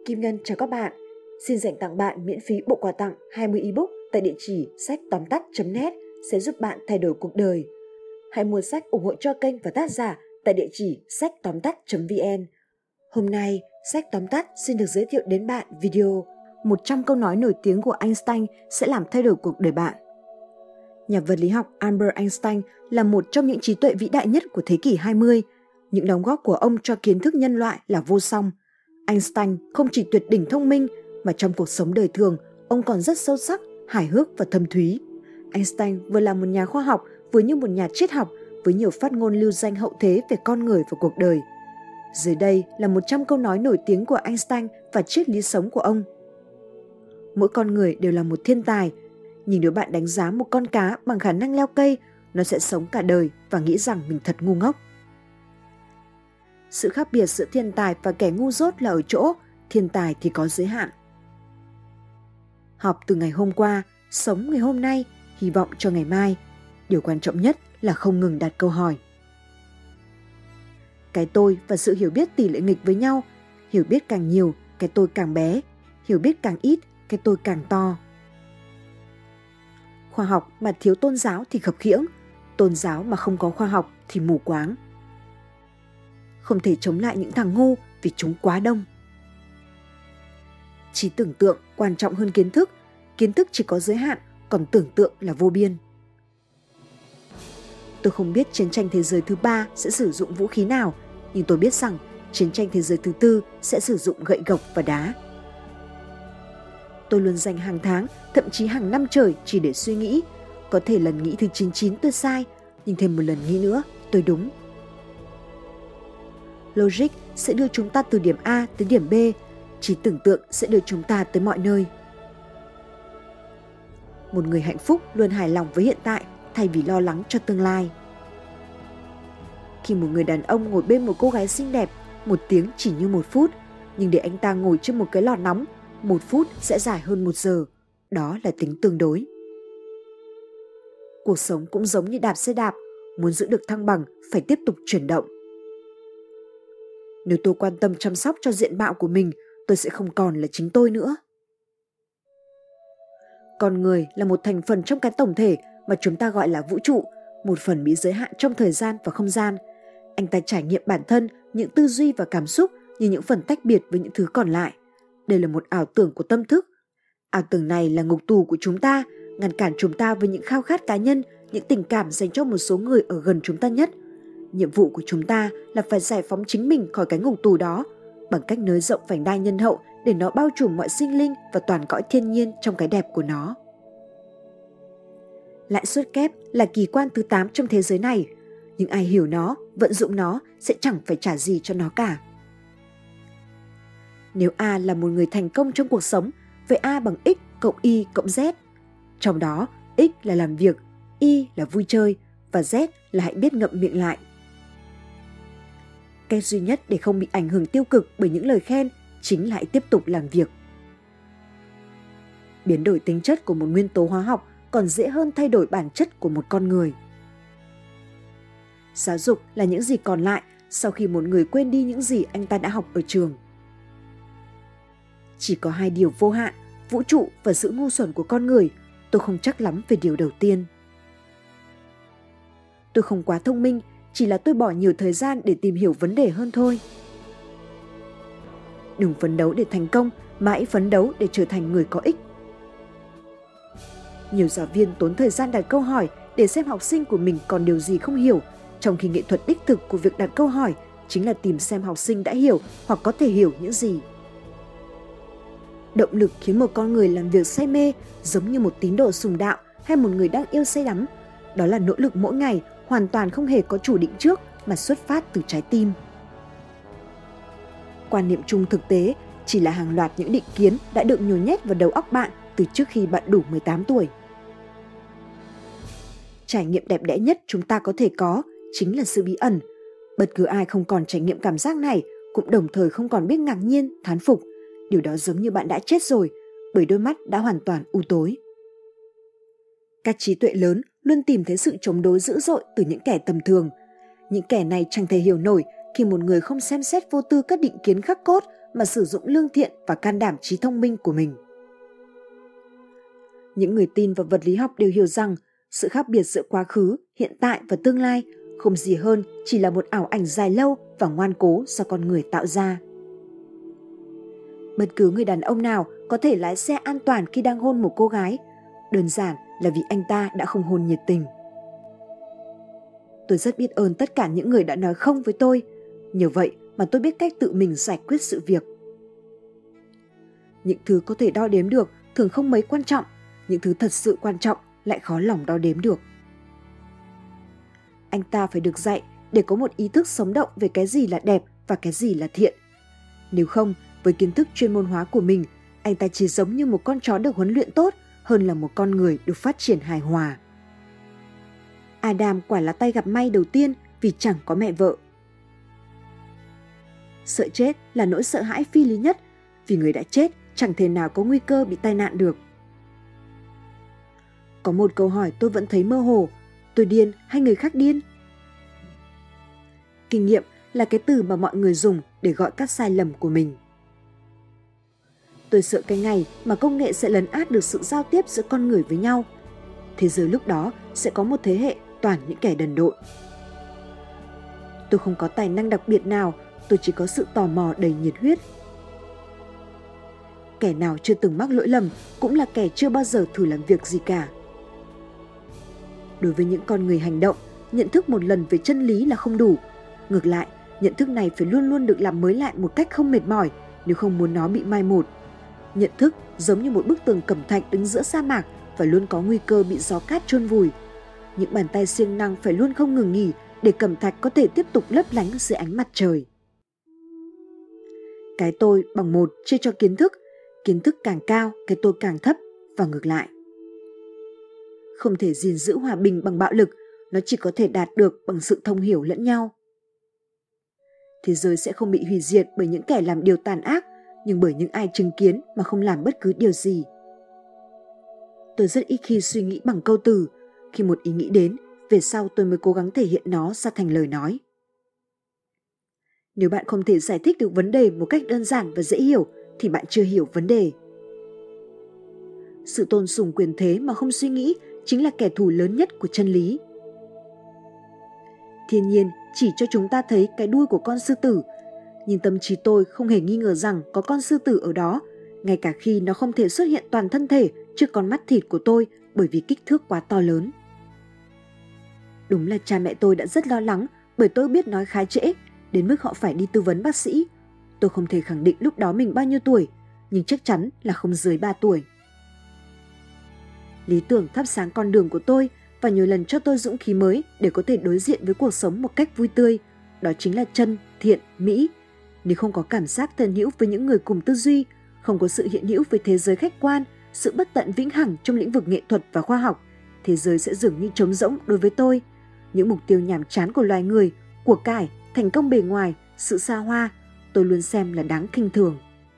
Kim Ngân chào các bạn. Xin dành tặng bạn miễn phí bộ quà tặng 20 ebook tại địa chỉ sách tóm tắt.net sẽ giúp bạn thay đổi cuộc đời. Hãy mua sách ủng hộ cho kênh và tác giả tại địa chỉ sách tóm tắt.vn. Hôm nay, sách tóm tắt xin được giới thiệu đến bạn video 100 câu nói nổi tiếng của Einstein sẽ làm thay đổi cuộc đời bạn. Nhà vật lý học Albert Einstein là một trong những trí tuệ vĩ đại nhất của thế kỷ 20. Những đóng góp của ông cho kiến thức nhân loại là vô song. Einstein không chỉ tuyệt đỉnh thông minh mà trong cuộc sống đời thường, ông còn rất sâu sắc, hài hước và thâm thúy. Einstein vừa là một nhà khoa học, vừa như một nhà triết học với nhiều phát ngôn lưu danh hậu thế về con người và cuộc đời. Dưới đây là 100 câu nói nổi tiếng của Einstein và triết lý sống của ông. Mỗi con người đều là một thiên tài, nhưng nếu bạn đánh giá một con cá bằng khả năng leo cây, nó sẽ sống cả đời và nghĩ rằng mình thật ngu ngốc. Sự khác biệt giữa thiên tài và kẻ ngu dốt là ở chỗ thiên tài thì có giới hạn. Học từ ngày hôm qua, sống ngày hôm nay, hy vọng cho ngày mai. Điều quan trọng nhất là không ngừng đặt câu hỏi. Cái tôi và sự hiểu biết tỷ lệ nghịch với nhau. Hiểu biết càng nhiều, cái tôi càng bé. Hiểu biết càng ít, cái tôi càng to. Khoa học mà thiếu tôn giáo thì khập khiễng. Tôn giáo mà không có khoa học thì mù quáng. Không thể chống lại những thằng ngu vì chúng quá đông. Trí tưởng tượng quan trọng hơn kiến thức. Kiến thức chỉ có giới hạn, còn tưởng tượng là vô biên. Tôi không biết chiến tranh thế giới thứ 3 sẽ sử dụng vũ khí nào, nhưng tôi biết rằng chiến tranh thế giới thứ 4 sẽ sử dụng gậy gộc và đá. Tôi luôn dành hàng tháng, thậm chí hàng năm trời chỉ để suy nghĩ. Có thể lần nghĩ thứ 99 tôi sai, nhưng thêm một lần nghĩ nữa tôi đúng. Logic sẽ đưa chúng ta từ điểm A tới điểm B, trí tưởng tượng sẽ đưa chúng ta tới mọi nơi. Một người hạnh phúc luôn hài lòng với hiện tại thay vì lo lắng cho tương lai. Khi một người đàn ông ngồi bên một cô gái xinh đẹp, 1 tiếng chỉ như 1 phút, nhưng để anh ta ngồi trên một cái lò nóng, 1 phút sẽ dài hơn 1 giờ. Đó là tính tương đối. Cuộc sống cũng giống như đạp xe đạp, muốn giữ được thăng bằng phải tiếp tục chuyển động. Nếu tôi quan tâm chăm sóc cho diện mạo của mình, tôi sẽ không còn là chính tôi nữa. Con người là một thành phần trong cái tổng thể mà chúng ta gọi là vũ trụ, một phần bị giới hạn trong thời gian và không gian. Anh ta trải nghiệm bản thân, những tư duy và cảm xúc như những phần tách biệt với những thứ còn lại. Đây là một ảo tưởng của tâm thức. Ảo tưởng này là ngục tù của chúng ta, ngăn cản chúng ta với những khao khát cá nhân, những tình cảm dành cho một số người ở gần chúng ta nhất. Nhiệm vụ của chúng ta là phải giải phóng chính mình khỏi cái ngục tù đó bằng cách nới rộng vành đai nhân hậu để nó bao trùm mọi sinh linh và toàn cõi thiên nhiên trong cái đẹp của nó. Lãi suất kép là kỳ quan thứ 8 trong thế giới này, nhưng ai hiểu nó, vận dụng nó sẽ chẳng phải trả gì cho nó cả. Nếu A là một người thành công trong cuộc sống, vậy A bằng X cộng Y cộng Z. Trong đó, X là làm việc, Y là vui chơi và Z là hãy biết ngậm miệng lại. Cách duy nhất để không bị ảnh hưởng tiêu cực bởi những lời khen chính là hãy tiếp tục làm việc. Biến đổi tính chất của một nguyên tố hóa học còn dễ hơn thay đổi bản chất của một con người. Giáo dục là những gì còn lại sau khi một người quên đi những gì anh ta đã học ở trường. Chỉ có 2 điều vô hạn, vũ trụ và sự ngu xuẩn của con người. Tôi không chắc lắm về điều đầu tiên. Tôi không quá thông minh, chỉ là tôi bỏ nhiều thời gian để tìm hiểu vấn đề hơn thôi. Đừng phấn đấu để thành công, mà hãy phấn đấu để trở thành người có ích. Nhiều giáo viên tốn thời gian đặt câu hỏi để xem học sinh của mình còn điều gì không hiểu, trong khi nghệ thuật đích thực của việc đặt câu hỏi chính là tìm xem học sinh đã hiểu hoặc có thể hiểu những gì. Động lực khiến một con người làm việc say mê giống như một tín đồ sùng đạo hay một người đang yêu say đắm. Đó là nỗ lực mỗi ngày, hoàn toàn không hề có chủ định trước mà xuất phát từ trái tim. Quan niệm chung thực tế chỉ là hàng loạt những định kiến đã được nhồi nhét vào đầu óc bạn từ trước khi bạn đủ 18 tuổi. Trải nghiệm đẹp đẽ nhất chúng ta có thể có chính là sự bí ẩn. Bất cứ ai không còn trải nghiệm cảm giác này cũng đồng thời không còn biết ngạc nhiên, thán phục. Điều đó giống như bạn đã chết rồi, bởi đôi mắt đã hoàn toàn u tối. Các trí tuệ lớn luôn tìm thấy sự chống đối dữ dội từ những kẻ tầm thường. Những kẻ này chẳng thể hiểu nổi khi một người không xem xét vô tư các định kiến khắc cốt mà sử dụng lương thiện và can đảm trí thông minh của mình. Những người tin vào vật lý học đều hiểu rằng sự khác biệt giữa quá khứ, hiện tại và tương lai không gì hơn chỉ là một ảo ảnh dài lâu và ngoan cố do con người tạo ra. Bất cứ người đàn ông nào có thể lái xe an toàn khi đang hôn một cô gái, đơn giản là vì anh ta đã không hôn nhiệt tình. Tôi rất biết ơn tất cả những người đã nói không với tôi, nhờ vậy mà tôi biết cách tự mình giải quyết sự việc. Những thứ có thể đo đếm được thường không mấy quan trọng, những thứ thật sự quan trọng lại khó lòng đo đếm được. Anh ta phải được dạy để có một ý thức sống động về cái gì là đẹp và cái gì là thiện. Nếu không, với kiến thức chuyên môn hóa của mình, anh ta chỉ giống như một con chó được huấn luyện tốt hơn là một con người được phát triển hài hòa. Adam quả là tay gặp may đầu tiên vì chẳng có mẹ vợ. Sợ chết là nỗi sợ hãi phi lý nhất, vì người đã chết chẳng thể nào có nguy cơ bị tai nạn được. Có một câu hỏi tôi vẫn thấy mơ hồ, tôi điên hay người khác điên? Kinh nghiệm là cái từ mà mọi người dùng để gọi các sai lầm của mình. Tôi sợ cái ngày mà công nghệ sẽ lấn át được sự giao tiếp giữa con người với nhau. Thế giới lúc đó sẽ có một thế hệ toàn những kẻ đần độn. Tôi không có tài năng đặc biệt nào, tôi chỉ có sự tò mò đầy nhiệt huyết. Kẻ nào chưa từng mắc lỗi lầm cũng là kẻ chưa bao giờ thử làm việc gì cả. Đối với những con người hành động, nhận thức một lần về chân lý là không đủ. Ngược lại, nhận thức này phải luôn luôn được làm mới lại một cách không mệt mỏi nếu không muốn nó bị mai một. Nhận thức giống như một bức tường cẩm thạch đứng giữa sa mạc và luôn có nguy cơ bị gió cát chôn vùi. Những bàn tay siêng năng phải luôn không ngừng nghỉ để cẩm thạch có thể tiếp tục lấp lánh dưới ánh mặt trời. Cái tôi bằng 1 chia cho kiến thức càng cao, cái tôi càng thấp và ngược lại. Không thể gìn giữ hòa bình bằng bạo lực, nó chỉ có thể đạt được bằng sự thông hiểu lẫn nhau. Thế giới sẽ không bị hủy diệt bởi những kẻ làm điều tàn ác, nhưng bởi những ai chứng kiến mà không làm bất cứ điều gì. Tôi rất ít khi suy nghĩ bằng câu từ, khi một ý nghĩ đến, về sau tôi mới cố gắng thể hiện nó ra thành lời nói. Nếu bạn không thể giải thích được vấn đề một cách đơn giản và dễ hiểu, thì bạn chưa hiểu vấn đề. Sự tôn sùng quyền thế mà không suy nghĩ chính là kẻ thù lớn nhất của chân lý. Thiên nhiên chỉ cho chúng ta thấy cái đuôi của con sư tử, nhưng tâm trí tôi không hề nghi ngờ rằng có con sư tử ở đó, ngay cả khi nó không thể xuất hiện toàn thân thể trước con mắt thịt của tôi bởi vì kích thước quá to lớn. Đúng là cha mẹ tôi đã rất lo lắng bởi tôi biết nói khá trễ, đến mức họ phải đi tư vấn bác sĩ. Tôi không thể khẳng định lúc đó mình bao nhiêu tuổi, nhưng chắc chắn là không dưới 3 tuổi. Lý tưởng thắp sáng con đường của tôi và nhiều lần cho tôi dũng khí mới để có thể đối diện với cuộc sống một cách vui tươi. Đó chính là chân, thiện, mỹ. Nếu không có cảm giác thân hữu với những người cùng tư duy, không có sự hiện hữu với thế giới khách quan, sự bất tận vĩnh hằng trong lĩnh vực nghệ thuật và khoa học, thế giới sẽ dường như trống rỗng đối với tôi. Những mục tiêu nhàm chán của loài người, của cải, thành công bề ngoài, sự xa hoa, tôi luôn xem là đáng khinh thường.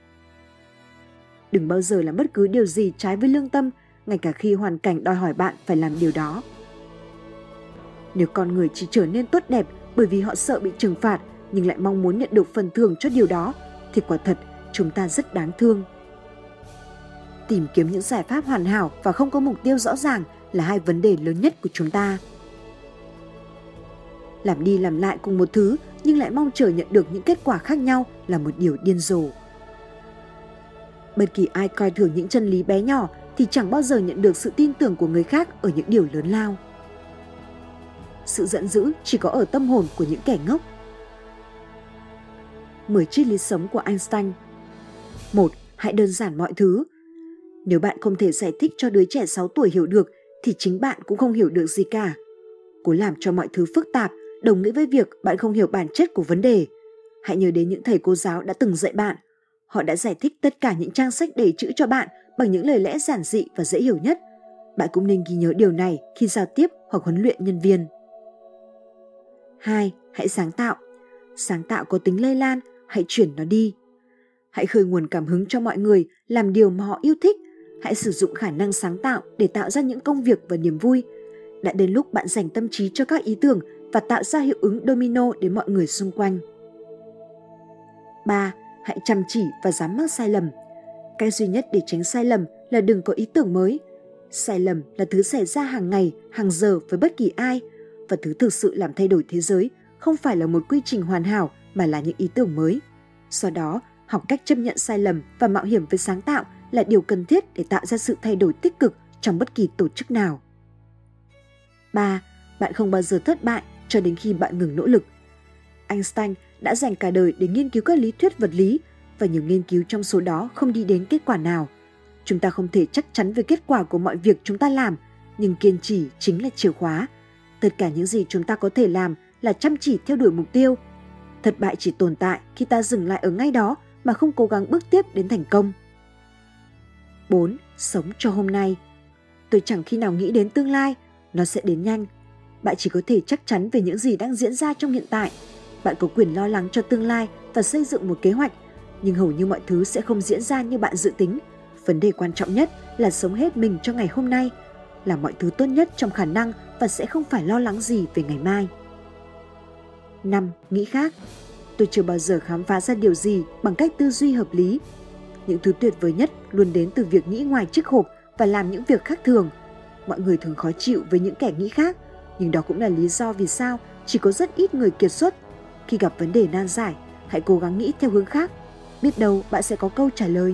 Đừng bao giờ làm bất cứ điều gì trái với lương tâm, ngay cả khi hoàn cảnh đòi hỏi bạn phải làm điều đó. Nếu con người chỉ trở nên tốt đẹp bởi vì họ sợ bị trừng phạt nhưng lại mong muốn nhận được phần thưởng cho điều đó, thì quả thật chúng ta rất đáng thương. Tìm kiếm những giải pháp hoàn hảo và không có mục tiêu rõ ràng là hai vấn đề lớn nhất của chúng ta. Làm đi làm lại cùng một thứ nhưng lại mong chờ nhận được những kết quả khác nhau là một điều điên rồ. Bất kỳ ai coi thường những chân lý bé nhỏ thì chẳng bao giờ nhận được sự tin tưởng của người khác ở những điều lớn lao. Sự giận dữ chỉ có ở tâm hồn của những kẻ ngốc. 10 triết lý sống của Einstein. 1. Hãy đơn giản mọi thứ. Nếu bạn không thể giải thích cho đứa trẻ 6 tuổi hiểu được thì chính bạn cũng không hiểu được gì cả. Cố làm cho mọi thứ phức tạp đồng nghĩa với việc bạn không hiểu bản chất của vấn đề. Hãy nhớ đến những thầy cô giáo đã từng dạy bạn. Họ đã giải thích tất cả những trang sách đầy chữ cho bạn bằng những lời lẽ giản dị và dễ hiểu nhất. Bạn cũng nên ghi nhớ điều này khi giao tiếp hoặc huấn luyện nhân viên. 2. Hãy sáng tạo. Sáng tạo có tính lây lan, hãy chuyển nó đi. Hãy khơi nguồn cảm hứng cho mọi người làm điều mà họ yêu thích. Hãy sử dụng khả năng sáng tạo để tạo ra những công việc và niềm vui. Đã đến lúc bạn dành tâm trí cho các ý tưởng và tạo ra hiệu ứng domino đến mọi người xung quanh. 3. Hãy chăm chỉ và dám mắc sai lầm. Cách duy nhất để tránh sai lầm là đừng có ý tưởng mới. Sai lầm là thứ xảy ra hàng ngày, hàng giờ với bất kỳ ai, và thứ thực sự làm thay đổi thế giới không phải là một quy trình hoàn hảo mà là những ý tưởng mới. Do đó, học cách chấp nhận sai lầm và mạo hiểm với sáng tạo là điều cần thiết để tạo ra sự thay đổi tích cực trong bất kỳ tổ chức nào. 3. Bạn không bao giờ thất bại cho đến khi bạn ngừng nỗ lực. Einstein đã dành cả đời để nghiên cứu các lý thuyết vật lý, và nhiều nghiên cứu trong số đó không đi đến kết quả nào. Chúng ta không thể chắc chắn về kết quả của mọi việc chúng ta làm, nhưng kiên trì chính là chìa khóa. Tất cả những gì chúng ta có thể làm là chăm chỉ theo đuổi mục tiêu. Thất bại chỉ tồn tại khi ta dừng lại ở ngay đó mà không cố gắng bước tiếp đến thành công. 4. Sống cho hôm nay. Tôi chẳng khi nào nghĩ đến tương lai, nó sẽ đến nhanh. Bạn chỉ có thể chắc chắn về những gì đang diễn ra trong hiện tại. Bạn có quyền lo lắng cho tương lai và xây dựng một kế hoạch, nhưng hầu như mọi thứ sẽ không diễn ra như bạn dự tính. Vấn đề quan trọng nhất là sống hết mình cho ngày hôm nay, làm mọi thứ tốt nhất trong khả năng và sẽ không phải lo lắng gì về ngày mai. 5. Nghĩ khác. Tôi chưa bao giờ khám phá ra điều gì bằng cách tư duy hợp lý. Những thứ tuyệt vời nhất luôn đến từ việc nghĩ ngoài chiếc hộp và làm những việc khác thường. Mọi người thường khó chịu với những kẻ nghĩ khác, nhưng đó cũng là lý do vì sao chỉ có rất ít người kiệt xuất. Khi gặp vấn đề nan giải, hãy cố gắng nghĩ theo hướng khác. Biết đâu bạn sẽ có câu trả lời.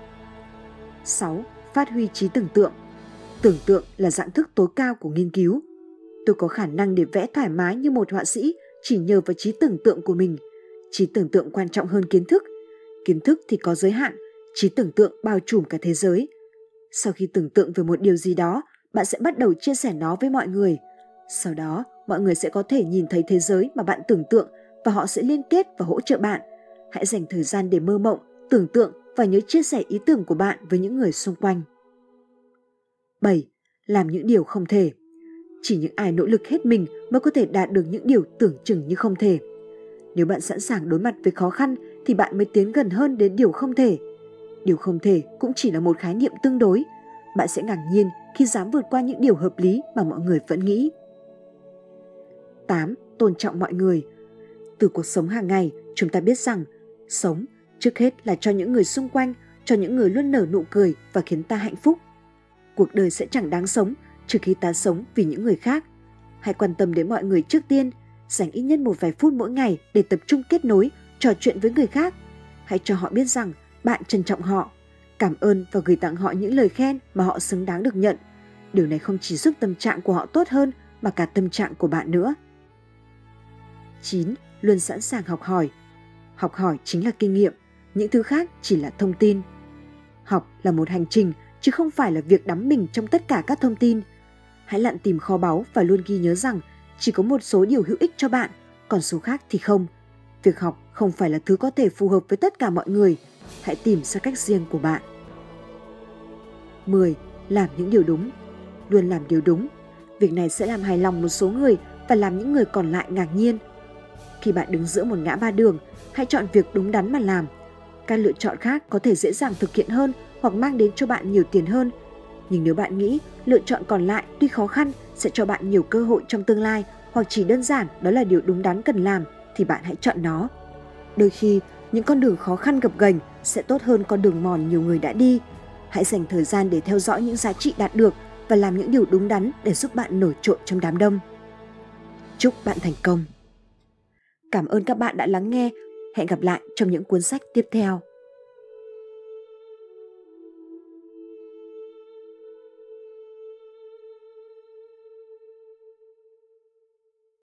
6. Phát huy trí tưởng tượng. Tưởng tượng là dạng thức tối cao của nghiên cứu. Tôi có khả năng để vẽ thoải mái như một họa sĩ chỉ nhờ vào trí tưởng tượng của mình. Trí tưởng tượng quan trọng hơn kiến thức. Kiến thức thì có giới hạn, trí tưởng tượng bao trùm cả thế giới. Sau khi tưởng tượng về một điều gì đó, bạn sẽ bắt đầu chia sẻ nó với mọi người. Sau đó, mọi người sẽ có thể nhìn thấy thế giới mà bạn tưởng tượng và họ sẽ liên kết và hỗ trợ bạn. Hãy dành thời gian để mơ mộng, tưởng tượng và nhớ chia sẻ ý tưởng của bạn với những người xung quanh. 7. Làm những điều không thể. Chỉ những ai nỗ lực hết mình mới có thể đạt được những điều tưởng chừng như không thể. Nếu bạn sẵn sàng đối mặt với khó khăn thì bạn mới tiến gần hơn đến điều không thể. Điều không thể cũng chỉ là một khái niệm tương đối. Bạn sẽ ngạc nhiên khi dám vượt qua những điều hợp lý mà mọi người vẫn nghĩ. 8. Tôn trọng mọi người. Từ cuộc sống hàng ngày, chúng ta biết rằng sống trước hết là cho những người xung quanh, cho những người luôn nở nụ cười và khiến ta hạnh phúc. Cuộc đời sẽ chẳng đáng sống trừ khi ta sống vì những người khác. Hãy quan tâm đến mọi người trước tiên, dành ít nhất một vài phút mỗi ngày để tập trung kết nối, trò chuyện với người khác. Hãy cho họ biết rằng bạn trân trọng họ, cảm ơn và gửi tặng họ những lời khen mà họ xứng đáng được nhận. Điều này không chỉ giúp tâm trạng của họ tốt hơn mà cả tâm trạng của bạn nữa. 9. Luôn sẵn sàng học hỏi. Học hỏi chính là kinh nghiệm, những thứ khác chỉ là thông tin. Học là một hành trình, chứ không phải là việc đắm mình trong tất cả các thông tin. Hãy lặn tìm kho báu và luôn ghi nhớ rằng chỉ có một số điều hữu ích cho bạn, còn số khác thì không. Việc học không phải là thứ có thể phù hợp với tất cả mọi người. Hãy tìm ra cách riêng của bạn. 10. Làm những điều đúng. Luôn làm điều đúng. Việc này sẽ làm hài lòng một số người và làm những người còn lại ngạc nhiên. Khi bạn đứng giữa một ngã ba đường, hãy chọn việc đúng đắn mà làm. Các lựa chọn khác có thể dễ dàng thực hiện hơn hoặc mang đến cho bạn nhiều tiền hơn. Nhưng nếu bạn nghĩ lựa chọn còn lại tuy khó khăn sẽ cho bạn nhiều cơ hội trong tương lai, hoặc chỉ đơn giản đó là điều đúng đắn cần làm, thì bạn hãy chọn nó. Đôi khi, những con đường khó khăn gập ghềnh sẽ tốt hơn con đường mòn nhiều người đã đi. Hãy dành thời gian để theo dõi những giá trị đạt được và làm những điều đúng đắn để giúp bạn nổi trội trong đám đông. Chúc bạn thành công! Cảm ơn các bạn đã lắng nghe. Hẹn gặp lại trong những cuốn sách tiếp theo.